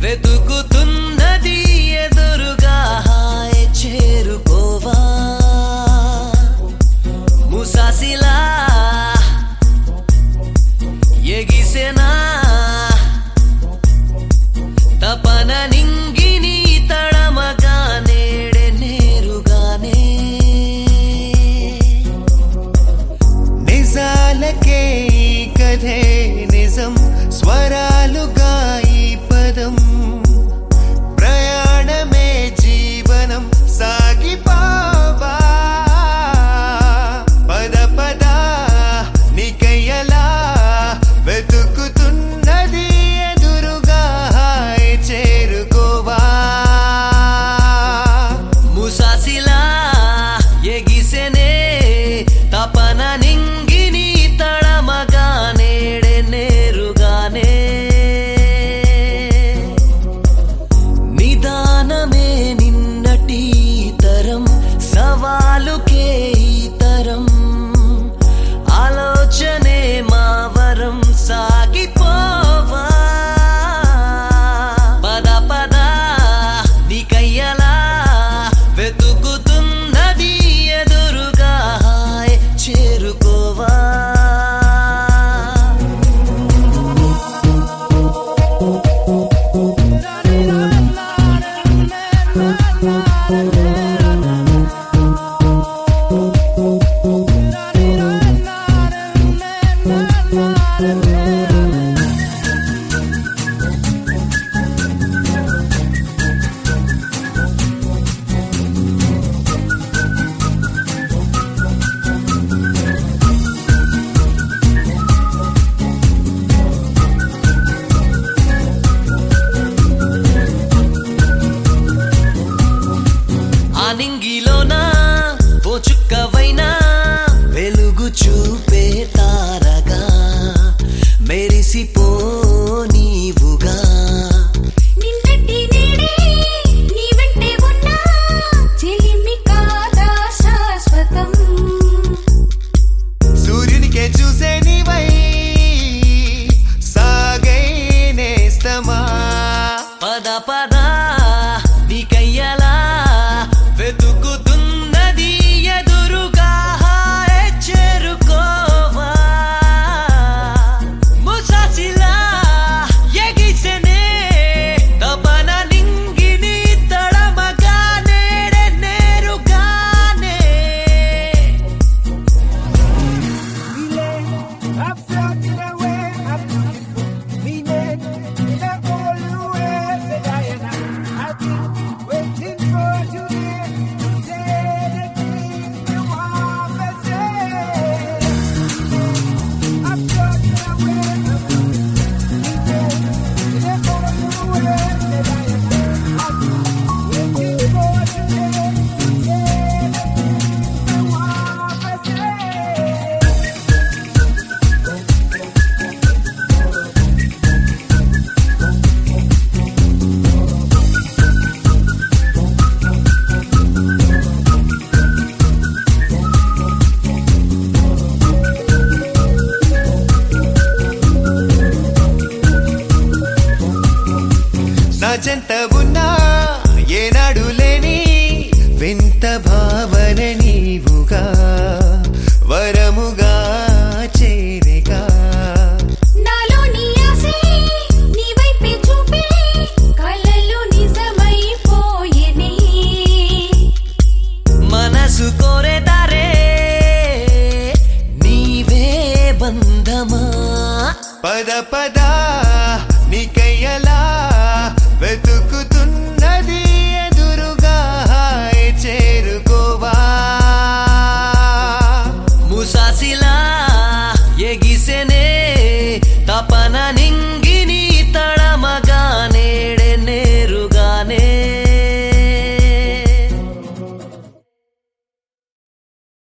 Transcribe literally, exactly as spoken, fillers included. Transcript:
వెతుకుతున్నది ఎదురుగా హాయ్ చేరుకోవా ముసాసిలా ఎగిసెనా తపన నింగిని తడమగా నేడే నేరుగానే నిజాలకే ఈ కథే నిజం స్వరాలుగా ఈ పదం ప్రయాణమే జీవనం సాగిపోవా పద పద నీకయ్యలా వెతుకుతున్నది ఎదురుగా హాయ్ చేరుకోవా ముసాసిలా ఎగిసెనే తపన నింగిని తడమగా నేడే నేరుగానే నిదానమే నిన్నటి తరం సవాలుకే ఈ తరం ఆలోచనే మా వరం సాగిపోవా పద పద నీకయ్యలా వెతుకుతున్నది ఎదురుగా హాయ్ చేరుకోవా ఆనింగిలోనా ఓ చుక్కవైనా వెలుగు చూపే తారగా మెరిసిపో నీవుగా నిన్నటి నేడే నీ వెంటే ఉన్నా చెలిమి కాదా శాశ్వతం సూర్యునికే చూసే నీవై సాగై నేస్తమా పద పద నీకయ్యలా వెతుకుతున్నది ఎదురుగా హాయ్ చేరుకోవా ముసాసిలా ఎగిసెనే తపన నింగిని తడమగా నేడే నేరుగానే నా చెంత ఉన్నా ఏనాడు లేని వింత భావన నీవుగా వరముగా చేరేగా నాలోని ఆశే నీ వైపే చూపే కలలు నిజమైపోయేనే మనసు కోరేదారే నీవే బంధమా పద పద నీకయ్యలా వెతుకుతున్నది ఎదురుగా హాయ్ చేరుకోవా ముసాసిలా ఎగిసెనే తపన నింగి